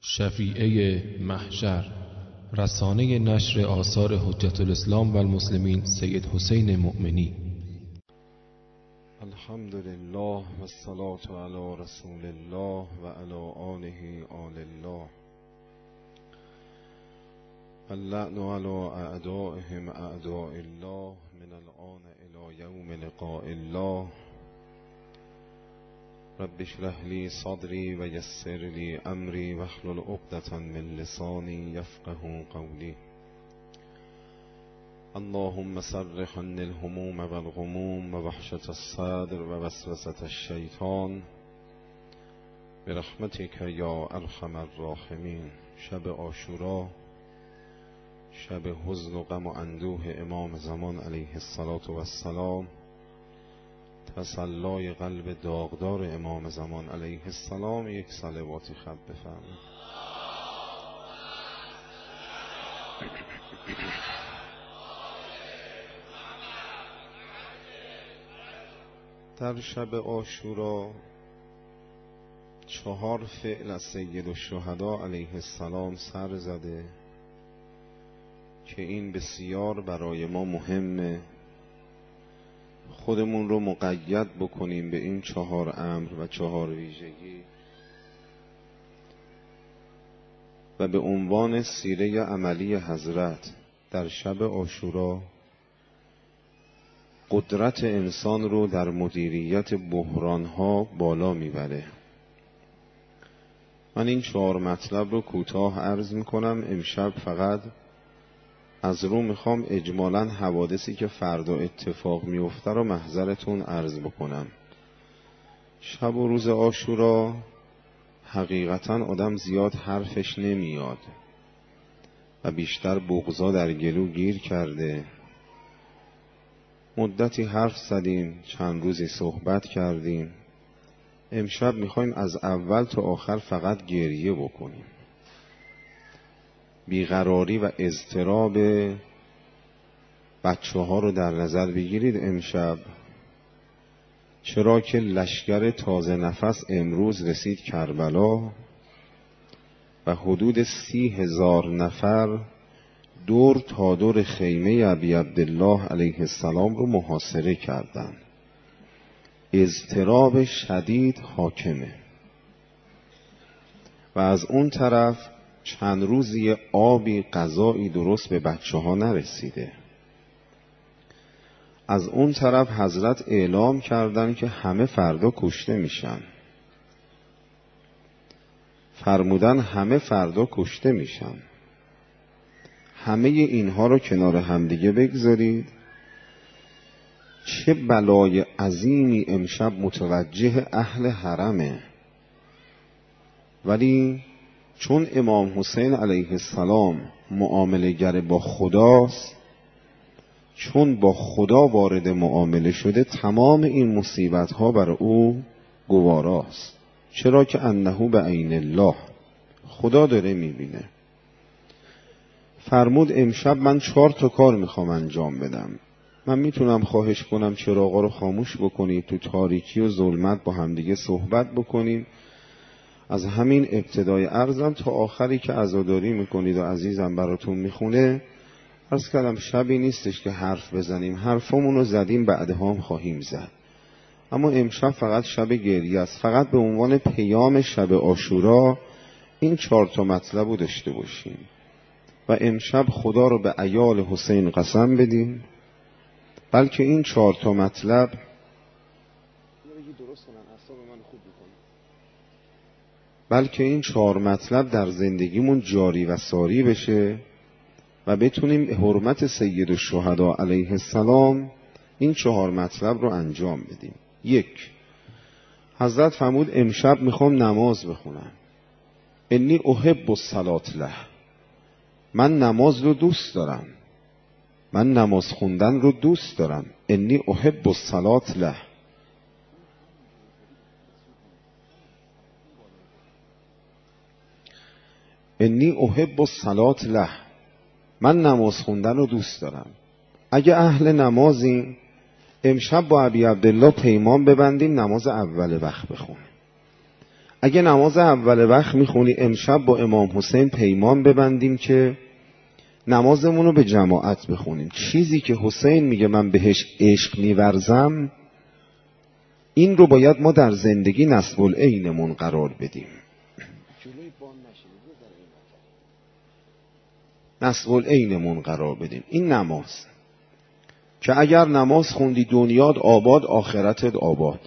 شفیعه محشر، رسانه نشر آثار حجت الاسلام و المسلمین سید حسین مؤمنی. الحمدلله و الصلاة علی رسول الله و علی آله آل الله. اللعن علی اعدائهم اعداء الله من الآن الی یوم لقاء الله. رب اشرح لی صدری و یسر لی امری واحلل عقدة من لسانی یفقهوا قولی. اللهم صرف عني الهموم والغموم و وحشة الصدر و وسوسة الشیطان برحمتک یا ارحم الراحمین. شب عاشورا، شب حزن و غم و اندوه امام زمان علیه السلام، تسلای قلب داغدار امام زمان علیه السلام. یک صلواتی خط بفرمایید. در شب عاشورا 4 فعل از سید الشهدا علیه السلام سر زده که این بسیار برای ما مهمه خودمون رو مقید بکنیم به این 4 امر و 4 ویژگی و به عنوان سیره عملی حضرت در شب عاشورا قدرت انسان رو در مدیریت بحران‌ها بالا میبره. من این 4 مطلب رو کوتاه عرض میکنم. امشب فقط از رو میخوام اجمالاً حوادثی که فردا اتفاق میفته رو محضرتون عرض بکنم. شب و روز عاشورا حقیقتاً آدم زیاد حرفش نمیاد و بیشتر بغضا در گلو گیر کرده. مدتی حرف زدیم، چند روزی صحبت کردیم. امشب میخوایم از اول تا آخر فقط گریه بکنیم. بیقراری و اضطراب بچه ها رو در نظر بگیرید امشب، چرا که لشکر تازه نفس امروز رسید کربلا و حدود 30,000 نفر دور تا دور خیمه ابی عبدالله علیه السلام رو محاصره کردن. اضطراب شدید حاکمه و از اون طرف چند روزی آبی غذایی درست به بچه ها نرسیده. از اون طرف حضرت اعلام کردن که همه فردا کشته میشن. فرمودن همه فردا کشته میشن. همه اینها رو کنار همدیگه بگذارید. چه بلای عظیمی امشب متوجه اهل حرمه، ولی چون امام حسین علیه السلام معامله گر با خداست، چون با خدا وارد معامله شده، تمام این مصیبت ها بر او گواراست. چرا که انه به عین الله، خدا داره میبینه. فرمود امشب من 4 تا کار میخوام انجام بدم. من میتونم خواهش کنم چراغا رو خاموش بکنید، تو تاریکی و ظلمت با همدیگه صحبت بکنیم. از همین ابتدای عرضم تا آخری که عزاداری میکنید و عزیزم براتون میخونه، عرض کردم شبی نیستش که حرف بزنیم. حرفمون رو زدیم، بعدها هم خواهیم زد. اما امشب فقط شب گریه است. فقط به عنوان پیام شب عاشورا این 4 تا مطلب رو داشته باشیم و امشب خدا رو به عیال حسین قسم بدیم، بلکه این 4 تا مطلب در زندگیمون جاری و ساری بشه و بتونیم حرمت سید الشهدا علیه السلام این 4 مطلب رو انجام بدیم. 1. حضرت فرمود امشب میخوام نماز بخونم. انی احب الصلاة له، من نماز رو دوست دارم، من نماز خوندن رو دوست دارم. انی احب الصلاة له. انی احب الصلاة له، من نماز خوندن رو دوست دارم. اگه اهل نمازیم امشب با ابی عبدالله پیمان ببندیم نماز اول وقت بخونیم. اگه نماز اول وقت میخونی امشب با امام حسین پیمان ببندیم که نمازمون رو به جماعت بخونیم. چیزی که حسین میگه من بهش عشق میورزم، این رو باید ما در زندگی نصب العینمون قرار بدیم. نصب العینمون قرار بدیم. این نماز که اگر نماز خوندی دنیات آباد آخرتت آباد.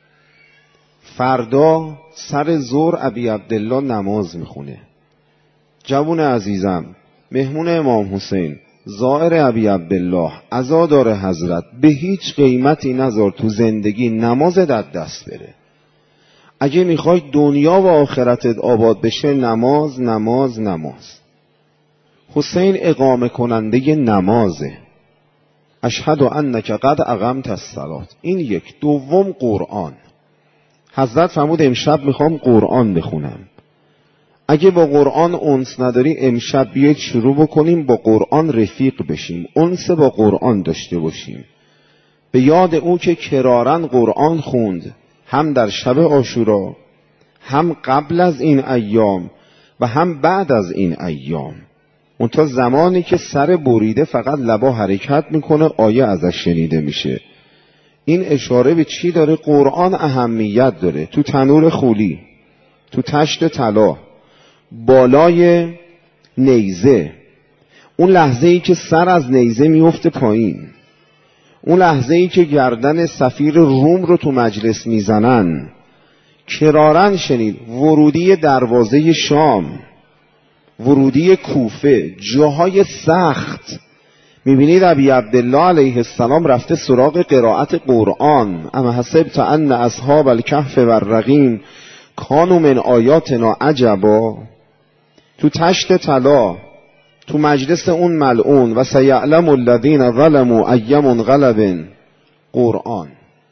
فردا سر ظهر ابی عبدالله نماز میخونه. جوون عزیزم، مهمون امام حسین، زائر ابی عبدالله، عزادار حضرت، به هیچ قیمتی نذار تو زندگی نمازت از دست بره. اگه میخوای دنیا و آخرتت آباد بشه، نماز نماز نماز. حسین اقامه کننده نمازه. اشهد انک قد اقمت الصلاة. این یک. دوم قرآن. حضرت فرمود امشب میخوام قرآن بخونم. اگه با قرآن انس نداری، امشب بیاید شروع بکنیم با قرآن رفیق بشیم، انس با قرآن داشته باشیم. به یاد او که کرارن قرآن خوند، هم در شب عاشورا، هم قبل از این ایام و هم بعد از این ایام. اون تا زمانی که سر بریده فقط لبا حرکت میکنه، آیه ازش شنیده میشه. این اشاره به چی داره؟ قرآن اهمیت داره. تو تنور خولی، تو تشت طلا، بالای نیزه، اون لحظه ای که سر از نیزه میفته پایین، اون لحظه ای که گردن سفیر روم رو تو مجلس میزنن، کرارن شنید. ورودی دروازه شام، ورودی کوفه، جاهای سخت. میبینید ابی عبدالله علیه السلام رفته سراغ قرائت قرآن. اما حسبت ان اصحاب الکهف و الرقیم کانوا من آیاتنا عجبا. تو تشت طلا، تو مجلس اون ملعون، و سیعلم الذین ظلموا ای منقلب. قرآن.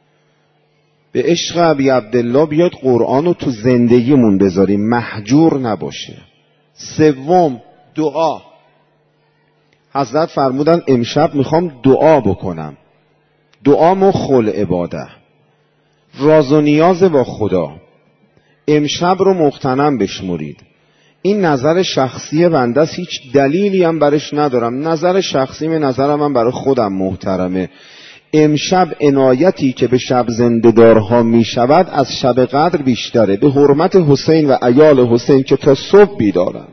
به عشق ابی عبدالله بیاد قرآن رو تو زندگیمون بذاریم، محجور نباشه. سوم دعا. حضرت فرمودن امشب میخوام دعا بکنم. دعا مخل عباده، راز و نیاز با خدا. امشب رو مغتنم بشمرید. این نظر شخصی بنده است، هیچ دلیلی هم برش ندارم. نظر شخصی، من نظرم هم برای خودم محترمه. امشب عنایتی که به شب زنده‌دارها می شود از شب قدر بیشتره. به حرمت حسین و عیال حسین که تا صبح بیدارن،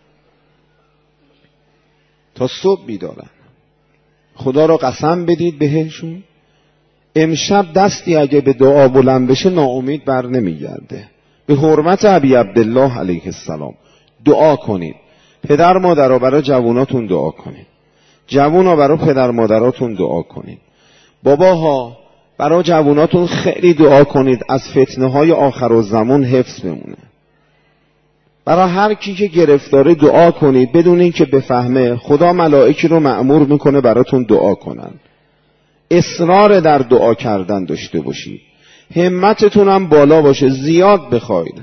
تا صبح بیدارن. خدا را قسم بدید بهشون امشب دستی اگه به دعا بلند بشه ناامید بر نمیگرده. به حرمت ابی عبدالله علیه السلام دعا کنید. پدر مادرها برای جواناتون دعا کنید. جوونا برای پدر مادراتون دعا کنید. باباها برای جواناتون خیلی دعا کنید از فتنه های آخر الزمان حفظ بمونه. برای هر کی که گرفتاره دعا کنید، بدون این که بفهمه. خدا ملائکی رو مأمور میکنه براتون دعا کنن. اصرار در دعا کردن داشته باشید. همتتون هم بالا باشه، زیاد بخواید.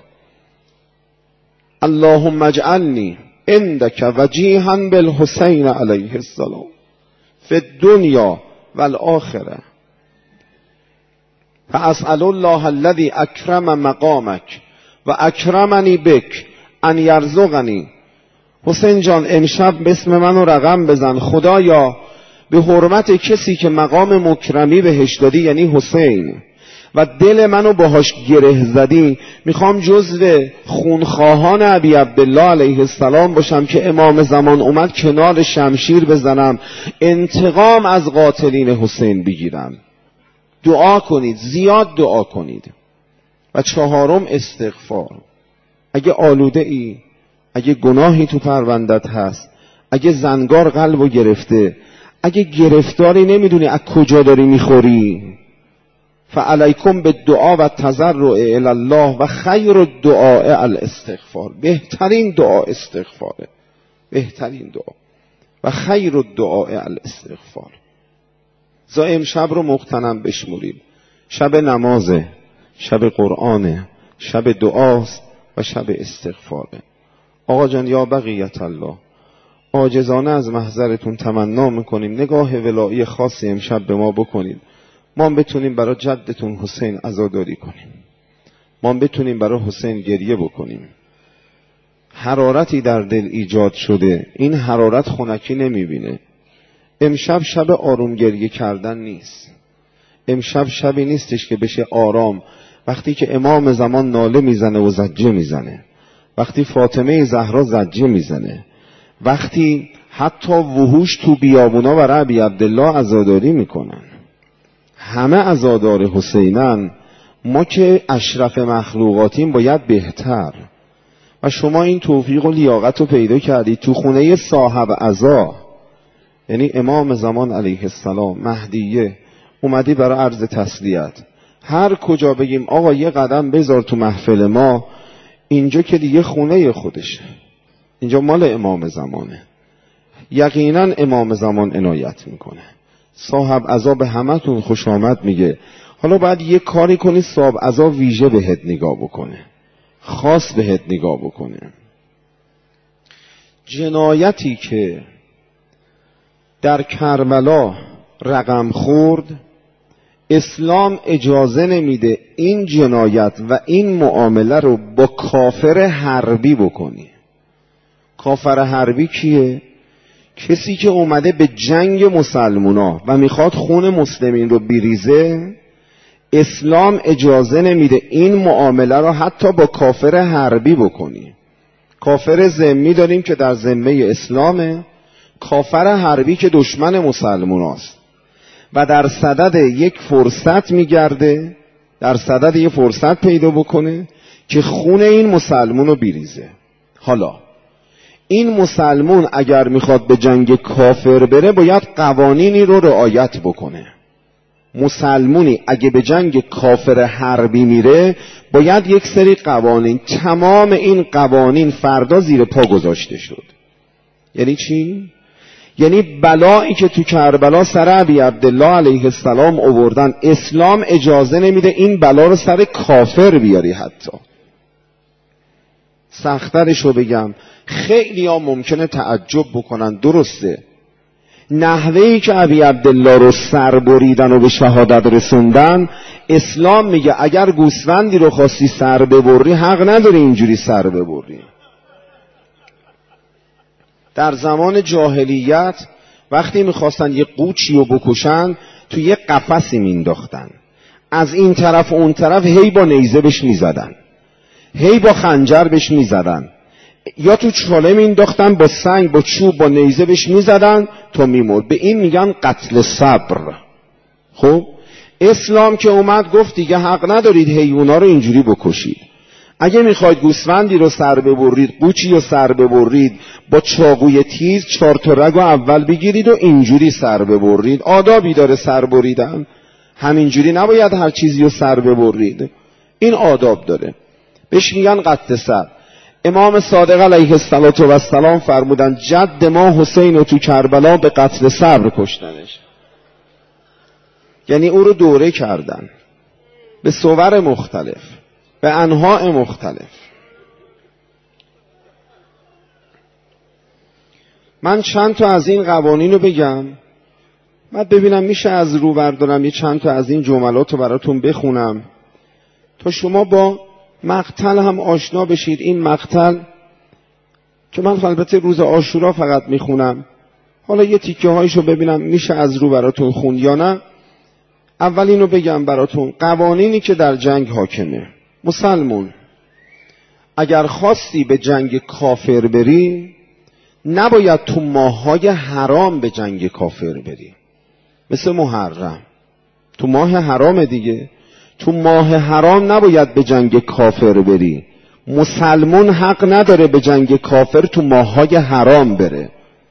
اللهم اجعلنی عندک وجیها بالحسین علیه السلام فی الدنیا والآخره فاسأل الله الذی اکرم مقامک و اکرمنی بک ان یرزقنی. حسین جان امشب بسم منو رقم بزن. خدایا به حرمت کسی که مقام مکرمی بهش دادی، یعنی حسین، و دل منو باهاش گره زدی، میخوام جزو خونخواهان ابی عبدالله علیه السلام باشم که امام زمان اومد کنار شمشیر بزنم، انتقام از قاتلین حسین بگیرم. دعا کنید، زیاد دعا کنید. و چهارم استغفار. اگه آلوده ای، اگه گناهی تو پروندت هست، اگه زنگار قلبو گرفته، اگه گرفتاری نمیدونی از کجا داری میخوری، فعلیکم بالدعا و تضرع الی الله و خیر الدعاء الاستغفار. بهترین دعا استغفاره، بهترین دعا. و خیر الدعاء الاستغفار. زا امشب رو مغتنم بشمرید. شب نمازه، شب قرآنه، شب دعاست و شب استغفاره. آقا جان یا بقیت الله، عاجزانه از محضرتون تمنا میکنیم نگاه ولایی خاصی امشب به ما بکنید، ما بتونیم برای جدتون حسین عزاداری کنیم. ما بتونیم برای حسین گریه بکنیم. حرارتی در دل ایجاد شده، این حرارت خنکی نمیبینه. امشب شب آروم گریه کردن نیست. امشب شبی نیستش که بشه آرام. وقتی که امام زمان ناله میزنه و زجه میزنه، وقتی فاطمه زهرا زجه میزنه، وقتی حتی وحوش تو بیابونا و ربی عبدالله عزاداری میکنن، همه عزادار حسینن، ما که اشرف مخلوقاتیم باید بهتر. و شما این توفیق و لیاقت رو پیدا کردید تو خونه صاحب عزا، یعنی امام زمان علیه السلام، مهدیه، اومدی برای عرض تسلیت. هر کجا بگیم آقا یه قدم بذار تو محفل ما، اینجا که دیگه خونه خودشه، اینجا مال امام زمانه. یقینا امام زمان عنایت میکنه. صاحب عزا به همتون خوش آمد میگه. حالا باید یه کاری کنی صاحب عزا ویژه بهت نگاه بکنه، خاص بهت نگاه بکنه. جنایتی که در کربلا رقم خورد، اسلام اجازه نمیده این جنایت و این معامله رو با کافر حربی بکنی. کافر حربی کیه؟ کسی که اومده به جنگ مسلمونا و میخواد خون مسلمین رو بریزه. اسلام اجازه نمیده این معامله رو حتی با کافر حربی بکنی. کافر ذمی داریم که در ذمه اسلامه، کافر حربی که دشمن مسلموناست و در صدد یک فرصت میگرده، در صدد یک فرصت پیدا بکنه که خون این مسلمون رو بریزه. حالا این مسلمون اگر میخواد به جنگ کافر بره باید قوانینی رو رعایت بکنه. مسلمونی اگه به جنگ کافر حربی میره باید یک سری قوانین، تمام این قوانین فردا زیر پا گذاشته شد. یعنی چی؟ یعنی بلایی که تو کربلا سر ابی عبدالله علیه السلام آوردن، اسلام اجازه نمیده این بلا رو سر کافر بیاری. حتی سخترشو بگم، خیلی ها ممکنه تعجب بکنن، درسته، نحوهی که ابی عبدالله رو سر بریدن و به شهادت رسوندن، اسلام میگه اگر گوسفندی رو خواستی سر ببری حق نداری اینجوری سر ببری. در زمان جاهلیت وقتی میخواستن یه قوچی رو بکشن تو یه قفسی مینداختن، از این طرف و اون طرف هی با نیزه بهش میزدن، هی با خنجر بهش میزدن، یا تو چاله مینداختن با سنگ با چوب با نیزه بهش میزدن تا میمرد. به این میگن قتل صبر. خب اسلام که اومد گفت دیگه حق ندارید حیونا رو اینجوری بکشید. اگه میخواید گوسفندی رو سر ببرید، قوچی رو سر ببرید، با چاقوی تیز 4 تا رگو اول بگیرید و اینجوری سر ببرید. آدابی داره سر بریدن، همینجوری نباید هر چیزی رو سر ببرید، این آداب داره. بهش میگن قتل صبر. امام صادق علیه السلام فرمودن جد ما حسین رو تو کربلا به قتل صبر کشتنش، یعنی او رو دوره کردن به صور مختلف، به انواع مختلف. من چند تا از این قوانین رو بگم، بعد ببینم میشه از رو بردارم یه چند تا از این جملات رو براتون بخونم تا شما با مقتل هم آشنا بشید. این مقتل که من البته روز عاشورا فقط میخونم، حالا یه تیکه هایشو ببینم میشه از رو براتون خوند یا نه. اول اینو بگم براتون، قوانینی که در جنگ حاکمه. مسلمون اگر خواستی به جنگ کافر بری نباید تو ماه‌های حرام به جنگ کافر بری، مثل محرم، تو ماه حرام دیگه. تو ماه حرام نباید به جنگ کافر بری. مسلمون حق نداره به جنگ کافر تو ماه‌های حرام بره.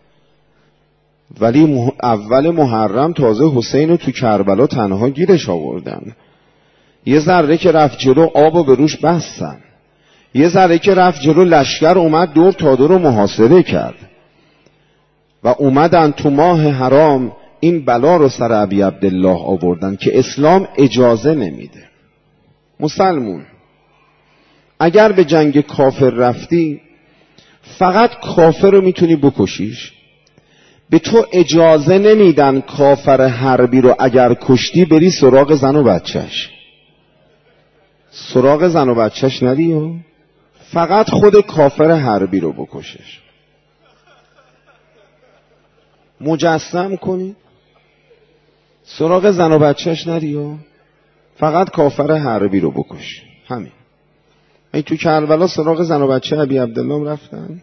ولی اول محرم تازه حسین رو تو کربلا تنها گیرش آوردن. یه ذره که رفت جلو آب رو به روش بستن، یه ذره که رفت جلو لشکر اومد دور تا دور رو محاصره کرد و اومدن تو ماه حرام این بلا رو سر ابی عبدالله آوردن که اسلام اجازه نمیده. مسلمون اگر به جنگ کافر رفتی فقط کافر رو میتونی بکشیش، به تو اجازه نمیدن کافر حربی رو اگر کشتی بری سراغ زن و بچهش. سراغ زن و بچهش نری و فقط خود کافر حربی رو بکشش. مجسم کنی سراغ زن و بچهش نری و فقط کافر حربی رو بکش. همین. ای تو کربلا سراغ زن و بچه ابی عبدالله رفتن؟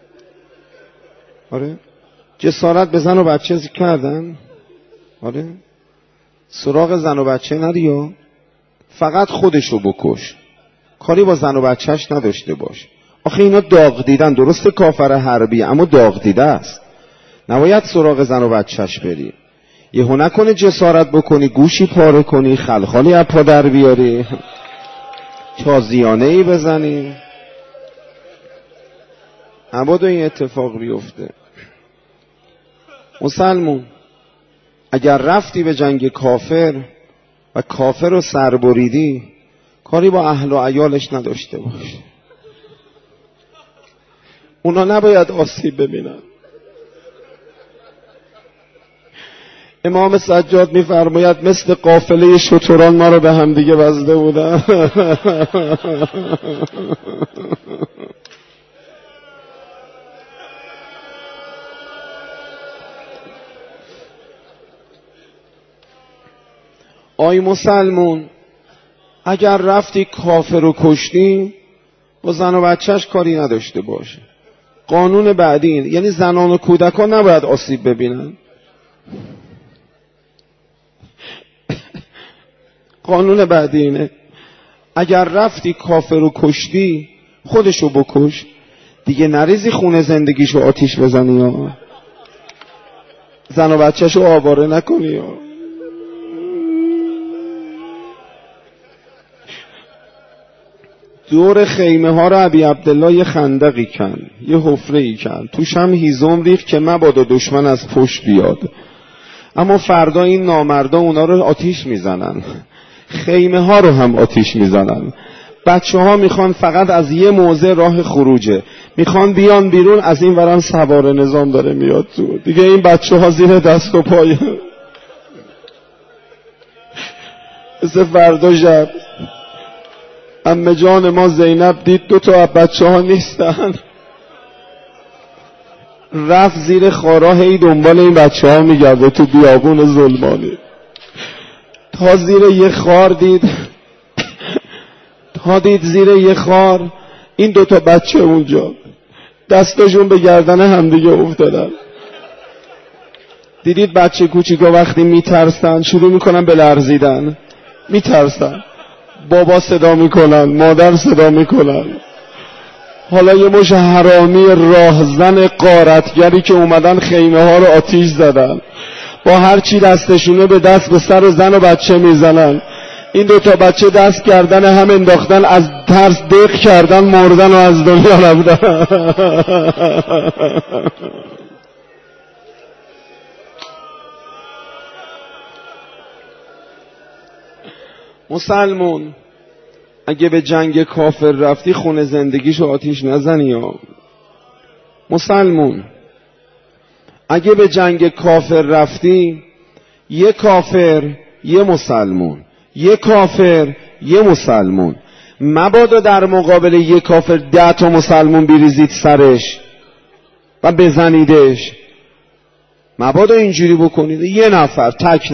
آره. جسارت به زن و بچه کردن؟ آره. سراغ زن و بچه نری و فقط خودشو بکش. کاری با زن و بچهش نداشته باش. آخه اینا داغ دیدن. درسته کافر حربی اما داغ دیده است. نباید سراغ زن و بچهش بری. یهو نکنه جسارت بکنی گوشی پاره کنی، خلخالی از پا در بیاری، تازیانه ای بزنی. مبادا این اتفاق بیفته. مسلمون اگر رفتی به جنگ کافر و کافر رو سر بریدی، کاری با اهل و عیالش نداشته باش. اونا نباید آسیب ببینن. امام سجاد میفرماید مثل قافله شتران ما رو به هم دیگه بسته بودن. آی مسلمون اگر رفتی کافر رو کشتی، با زن و بچهش کاری نداشته باشه. قانون بعدی این، یعنی زنان و کودکان نباید آسیب ببینن. قانون بعدی اینه اگر رفتی کافر رو کشتی خودشو بکش دیگه، نریزی خونه زندگیشو آتیش بزنی یا زن و بچهشو آواره نکنی یا. دور خیمه ها رو ابی عبدالله یه خندقی کن، یه حفره ای کن، توش هم هیزم ریخت که مبادا دشمن از پشت بیاد. اما فردا این نامردا اونا رو آتیش میزنن، خیمه ها رو هم آتیش میزنن. بچه ها میخوان فقط از یه موضع راه خروجه، میخوان بیان بیرون، از این ورم سوار نظام داره میاد تو. دیگه این بچه ها زیر دست و پای. مثل فردا شب عمه جان ما زینب دید 2 تا بچه ها نیستن، رفت زیر خارا هی دنبال این بچه ها میگرده تو بیابون ظلمانی، تا زیر یه خار دید، تا دید زیر یه خار این 2 تا بچه اونجا دستاشون به گردن همدیگه افتادن. دیدید بچه کوچیکا وقتی میترسن شروع میکنن به لرزیدن، میترسن، بابا صدا میکنن، مادر صدا میکنن. حالا یه مش حرامی راهزن غارتگری که اومدن خیمه ها رو آتیش زدن، با هر چی دستشونه به دست به سر زن و بچه میزنن. این 2 تا بچه دست کردن هم انداختن، از ترس دق کردن، مردن و از دنیا رفتن. مسلمون اگه به جنگ کافر رفتی خونه زندگیشو آتیش نزنی یا. مسلمون اگه به جنگ کافر رفتی، یه کافر یه مسلمون، یه کافر یه مسلمون، مبادا در مقابل یه کافر 10 تا مسلمون بریزید سرش و بزنیدش. مبادا اینجوری بکنید. یه نفر،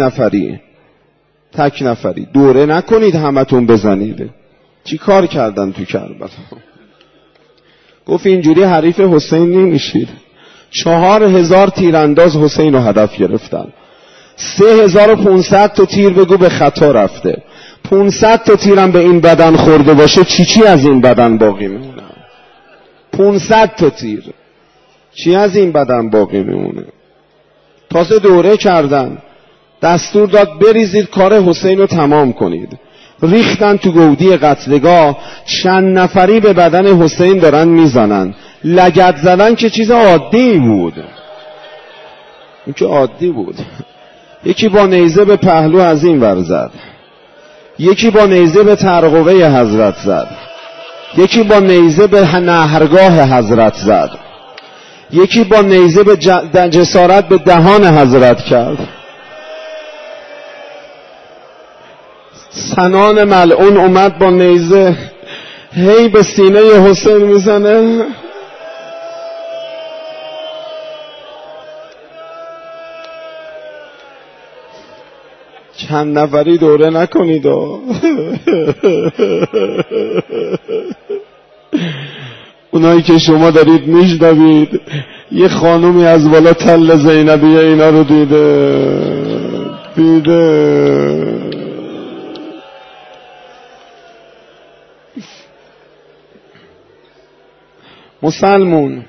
تک نفری دوره نکنید همتون بزنید. چی کار کردن تو کربلا؟ گفت اینجوری حریف حسین نمیشید. 4000 تیرانداز حسین رو هدف گرفتن. 3500 تا تیر بگو به خطا رفته. 500 تا تیرم به این بدن خورده باشه چی از این بدن باقی میمونه؟ 500 تا تیر چی از این بدن باقی میمونه؟ تازه دوره کردن، دستور داد بریزید کار حسین رو تمام کنید. ریختن تو گودی قتلگاه، چند نفری به بدن حسین دارن میزنن. لگد زدن که چیز عادی بود، این که عادی بود. یکی با نیزه به پهلو از این ور زد، یکی با نیزه به ترقوه حضرت زد، یکی با نیزه به نهرگاه حضرت زد، یکی با نیزه به جسارت به دهان حضرت کرد. سنان ملعون اومد با نیزه هی به سینه حسین میزنه. چند نفری دوره نکنید اونایی که شما دارید میشنوید یه خانومی از بالا تل زینبیه اینا رو دیده. مسلمون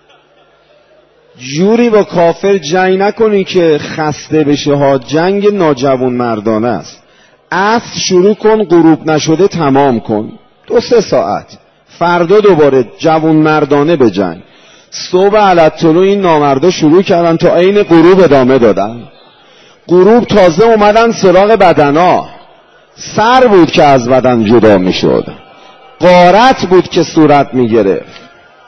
جوری با کافر جنگ نکنی که خسته بشه ها. جنگ ناجوان مردانه است. عصر شروع کن، غروب نشده تمام کن، 2-3 ساعت. فردا دوباره جوان مردانه به جنگ. صبح علتطلوع این نامردا شروع کردن تا عین غروب ادامه دادن. غروب تازه اومدن سراغ بدنا. سر بود که از بدن جدا میشد، غارت بود که صورت میگرفت.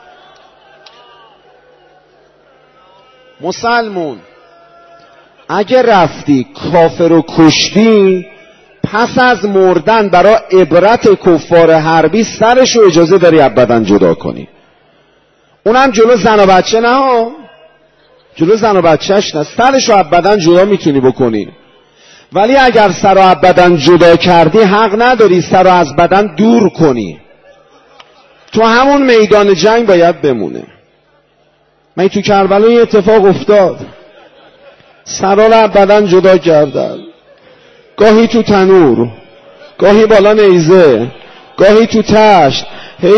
مسلمون اگه رفتی کافر رو کشتی، پس از مردن برای عبرت کفار حربی سرشو اجازه داری از بدن جدا کنی. اونم جلو زن و بچه نه ها، جلو زن و بچهش نه، سرشو از بدن جدا میتونی بکنی. ولی اگر سر از بدن جدا کردی حق نداری سر از بدن دور کنی. تو همون میدان جنگ باید بمونه. من تو کربلا یه اتفاق افتاد، سرا رو از بدن جدا کردن، گاهی تو تنور، گاهی بالا نیزه، گاهی تو تشت، هی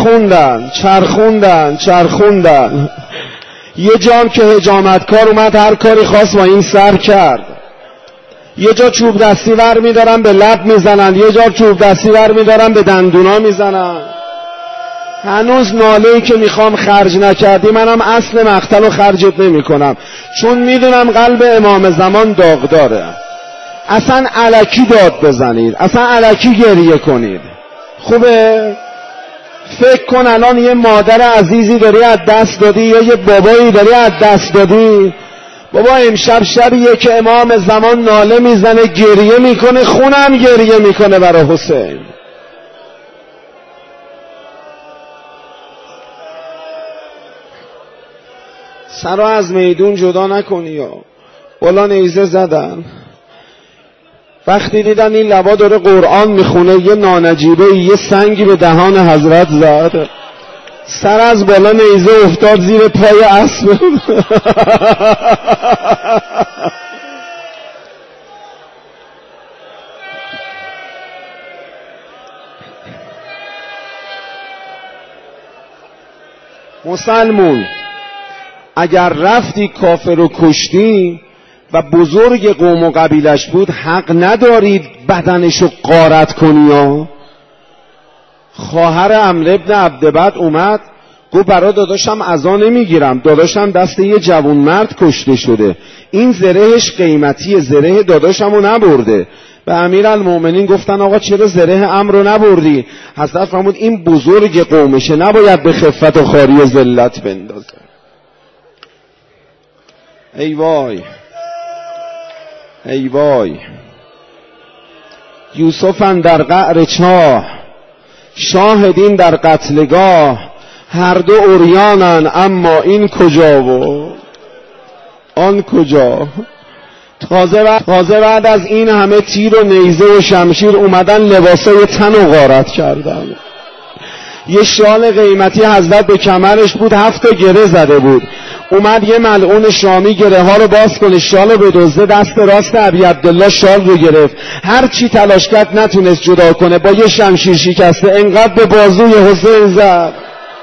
چرخوندن. یه جام که حجامتکار اومد هر کاری خواست با این سر کرد. یه جا چوب دستی ور میدارن به لب میزنن، یه جا چوب دستی ور میدارن به دندونا میزنن. هنوز ناله‌ای که میخوام خرج نکردی، منم اصل مقتل رو خرجت نمی کنم، چون میدونم قلب امام زمان داغ داره. اصلا الکی داد بزنید، اصلا الکی گریه کنید. خوبه؟ فکر کن الان یه مادر عزیزی داری از دست دادی یا یه بابایی داری از دست دادی. بابا امشب شبیه که امام زمان ناله میزنه، گریه میکنه، خونم گریه میکنه برای حسین. سرا از میدون جدا نکنی. یا بالا نیزه زدن، وقتی دیدن این لبا داره قرآن میخونه، یه نانجیبه یه سنگی به دهان حضرت زد، سر از بالا نیزه افتاد زیر پای اسب. مسلمون اگر رفتی کافر رو کشتی و بزرگ قوم و قبیلش بود، حق ندارید بدنشو غارت کنی ها. خواهر عمرو بن عبدبد اومد گفت برای داداشم عزا نمیگیرم، داداشم دست یه جوان مرد کشته شده، این زرهش قیمتیه، زره داداشمو نبرده. به امیرالمومنین گفتن آقا چرا زره عمرو رو نبردی؟ حضرت فرمود این بزرگ قومشه، نباید به خفت و خواری و ذلت بندازه. ای وای ای وای، یوسف اندر قعر چاه، شاهدین در قتلگاه، هر دو عریانن اما این کجا و آن کجا. تازه بعد از این همه تیر و نیزه و شمشیر اومدن لباسای تن و غارت کردن. یه شال قیمتی حضرت به کمرش بود، 7 تا گره زده بود. اومد یه ملعون شامی گره ها رو باز کنه، شال رو بدزده، دست راست ابی عبدالله شال رو گرفت، هر چی تلاش کرد نتونست جدا کنه، با یه شمشیر شکسته انقدر به بازوی حسین زد.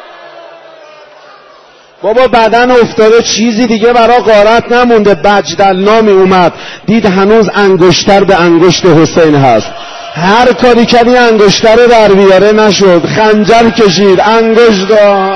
بابا بدن افتاده، چیزی دیگه برا غارت نمونده. بجدلنامی اومد دید هنوز انگشتر به انگشت حسین هست، هر کاری کردی انگشتر رو در بیاره نشد، خنجر کشید، انگشت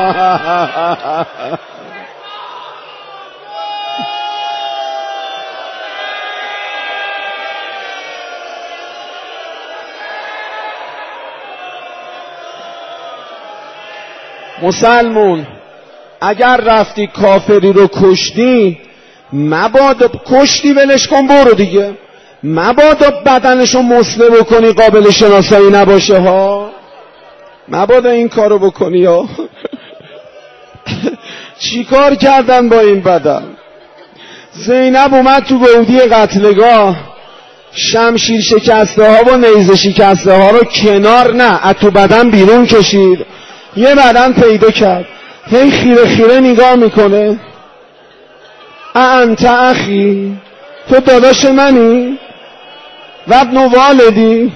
مسلمون اگر رفتی کافری رو کشتی، مبادا کشتی ولش کن برو دیگه، مبادا بدنشو مسله بکنی قابل شناسایی نباشه ها، مبادا این کارو بکنی ها. چی کار کردن با این بدن؟ زینب اومد تو گودی قتلگاه، شمشیر شکسته ها و نیزه شکسته ها رو کنار نه از تو بدن بیرون کشید، یه بدن پیدا کرد. هی خیره خیره نگاه میکنه. انت اخی، تو داداش منی؟ و ابن والدی،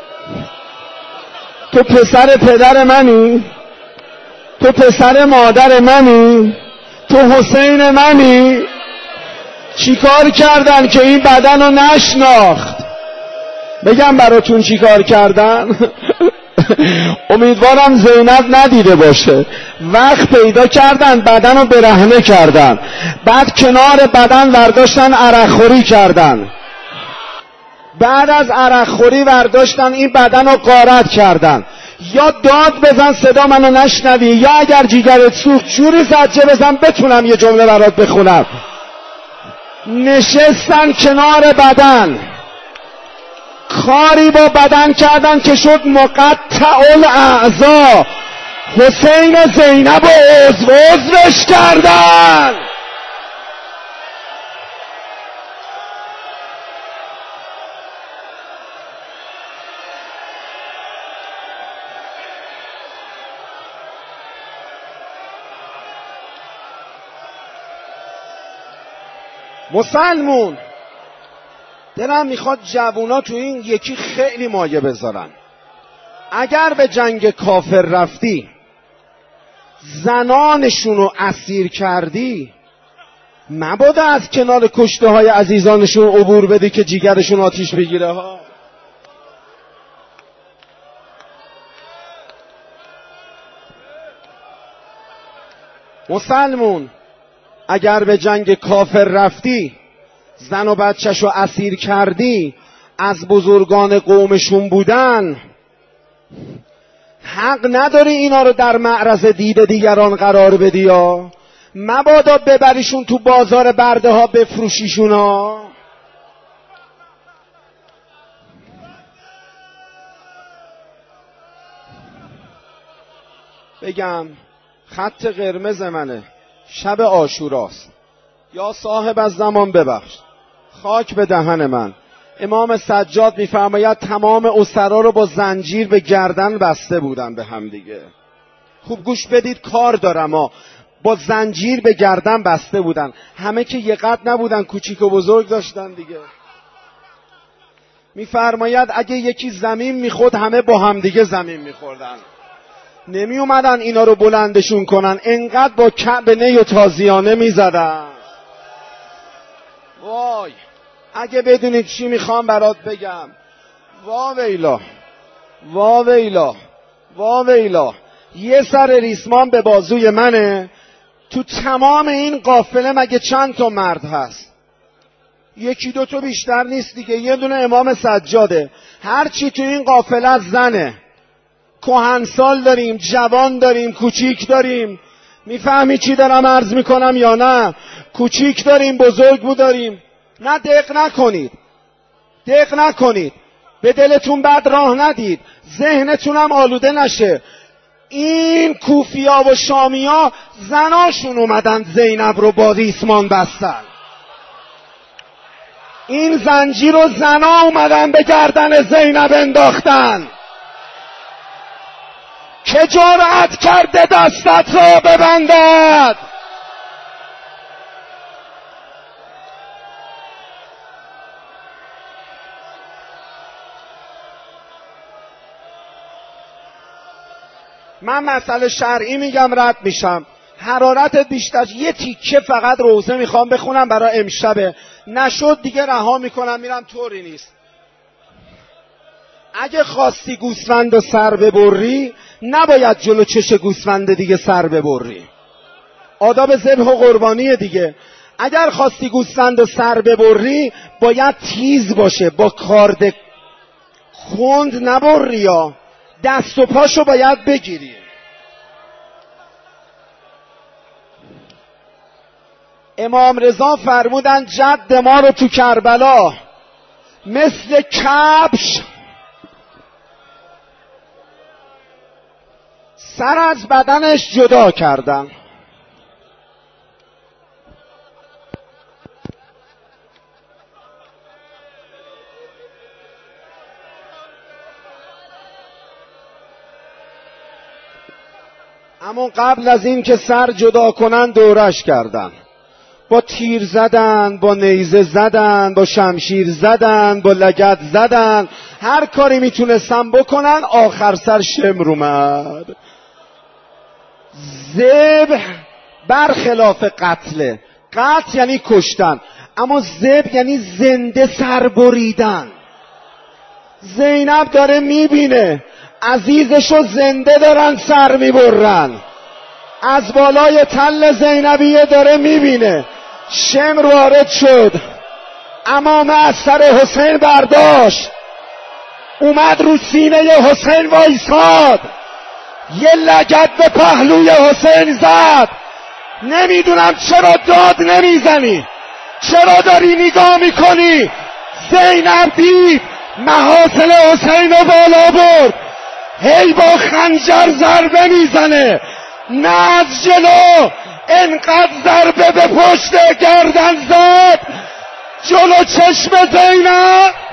تو پسر پدر منی؟ تو پسر مادر منی؟ تو حسین منی؟ چی کار کردن که این بدن رو نشناخت؟ بگم براتون چی کار کردن؟ امیدوارم زینب ندیده باشه. وقت پیدا کردن بدن رو برهنه کردن، بعد کنار بدن برداشتن عرقخوری کردن، بعد از عرقخوری برداشتن این بدن رو غارت کردن. یا داد بزن صدا منو نشنوی، یا اگر جیگرت سوخت جوری زجه بزن بتونم یه جمله برات بخونم. نشستن کنار بدن، کاری با بدن کردن که شد مقطع الاعضا. حسین زینب و عضوش کردن. مسلمون دلم میخواد جوونا تو این یکی خیلی مایه بذارن. اگر به جنگ کافر رفتی زنانشونو اسیر کردی، مبادا از کنار کشته های عزیزانشون عبور بدی که جیگرشون آتیش بگیره ها. مسلمون اگر به جنگ کافر رفتی زن و بچه‌شو اسیر کردی، از بزرگان قومشون بودن، حق نداری اینا رو در معرض دید دیگران قرار بدی یا مبادا ببریشون تو بازار برده ها بفروشیشون ها. بگم خط قرمز منه، شب عاشوراست. یا صاحب از زمان ببخش، خاک به دهن من. امام سجاد میفرماید تمام اسرا رو با زنجیر به گردن بسته بودن به هم دیگه. خوب گوش بدید، کار دارم ها. با زنجیر به گردن بسته بودن، همه که یه قد نبودن، کوچیک و بزرگ داشتن دیگه. میفرماید اگه یکی زمین میخورد همه با هم دیگه زمین میخوردن، نمی اومدن اینا رو بلندشون کنن، انقدر با کعبه و تازیانه میزدن. وای اگه بدونید چی میخوام برات بگم. وا ویلا وا ویلا وا ویلا. یه سر ریسمان به بازوی منه. تو تمام این قافله مگه چند تا مرد هست؟ یکی دو تا بیشتر نیست دیگه. یه دونه امام سجاده. هر چی تو این قافله زنه. کهنسال داریم، جوان داریم، کوچیک داریم. میفهمی چی دارم عرض میکنم یا نه؟ کوچیک داریم، بزرگ بود داریم. نه دق نکنید، دق نکنید، به دلتون بد راه ندید، ذهنتونم آلوده نشه. این کوفیا و شامیا زناشون اومدن زینب رو با ریسمان بستن. این زنجیر رو زنا اومدن به گردن زینب انداختن. که جرأت کرده دستت را ببندد؟ من مسئله شرعی میگم رد میشم. حرارتت بیشتر. یه تیکه فقط روزه میخوام بخونم برای امشبه، نشد دیگه رها میکنم میرم، طوری نیست. اگه خواستی گوسفند سر ببری نباید جلو چش گوسفند دیگه سر ببری. آداب ذبح و قربانی دیگه. اگر خواستی گوسفند سر ببری باید تیز باشه، با کارد کند نبری یا دست و پاشو باید بگیری. امام رضا فرمودن جد ما رو تو کربلا مثل کبش سر از بدنش جدا کردن. اما قبل از این که سر جدا کنن دورش کردن، با تیر زدن، با نیزه زدن، با شمشیر زدن، با لگد زدن، هر کاری میتونستن بکنن. آخر سر شمر اومد. ذبح برخلاف قتله. قتل یعنی کشتن، اما ذبح یعنی زنده سر بریدن. زینب داره میبینه عزیزشو زنده دارن سر میبرن، از بالای تل زینبیه داره میبینه. شمر وارد شد، امامه از سر حسین برداشت، اومد رو سینه حسین وایساد، یه لگد به پهلوی حسین زد. نمیدونم چرا داد نمیزنی، چرا داری نگاه میکنی؟ زینب دید محاصل حسین رو بالا برد، هی با خنجر ضربه میزنه، نه از جلو، انقدر ضربه به پشت گردن زد جلو چشم زینب